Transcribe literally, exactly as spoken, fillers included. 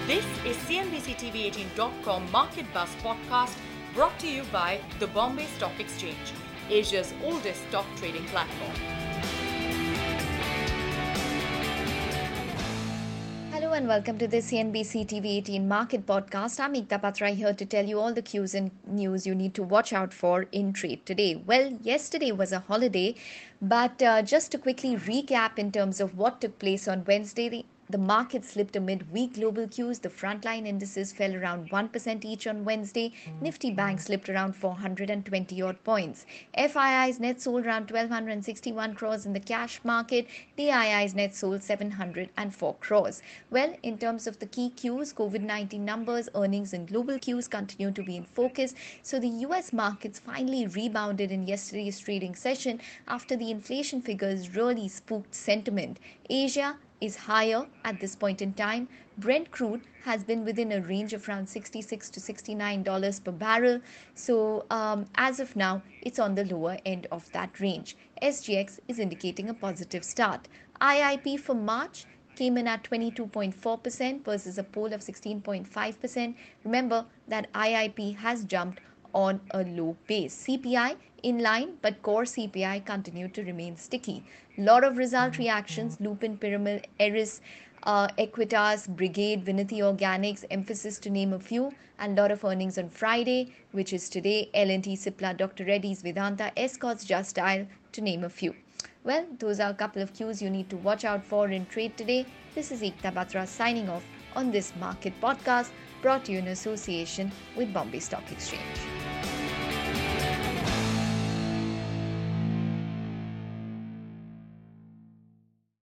This is C N B C T V eighteen dot com Market Buzz podcast brought to you by the Bombay Stock Exchange, Asia's oldest stock trading platform. Hello and welcome to the C N B C T V eighteen Market Podcast. I'm Ekta Patra here to tell you all the cues and news you need to watch out for in trade today. Well, yesterday was a holiday, but uh, just to quickly recap in terms of what took place on Wednesday, the the market slipped amid weak global cues. The frontline indices fell around one percent each on Wednesday. Nifty Bank slipped around four hundred twenty odd points. F I Is net sold around one thousand two hundred sixty-one crores in the cash market. D I Is net sold seven hundred four crores. Well, in terms of the key cues, COVID nineteen numbers, earnings and global cues continue to be in focus. So the U S markets finally rebounded in yesterday's trading session after the inflation figures really spooked sentiment. Asia is higher at this point in time. Brent crude has been within a range of around sixty-six to sixty-nine dollars per barrel. So um, as of now, it's on the lower end of that range. S G X is indicating a positive start. I I P for March came in at twenty-two point four percent versus a poll of sixteen point five percent. Remember that I I P has jumped on a low base. C P I in line, but core C P I continued to remain sticky. Lot of result reactions: Lupin, Pyramid, Eris, uh, Equitas, Brigade, Vinati Organics, Emphasis to name a few, and lot of earnings on Friday, which is today. L and T, Cipla, Doctor Reddy's, Vedanta, Escorts, Just Dial, to name a few. Well, those are a couple of cues you need to watch out for in trade today. This is Ekta Batra signing off on this market podcast brought to you in association with Bombay Stock Exchange.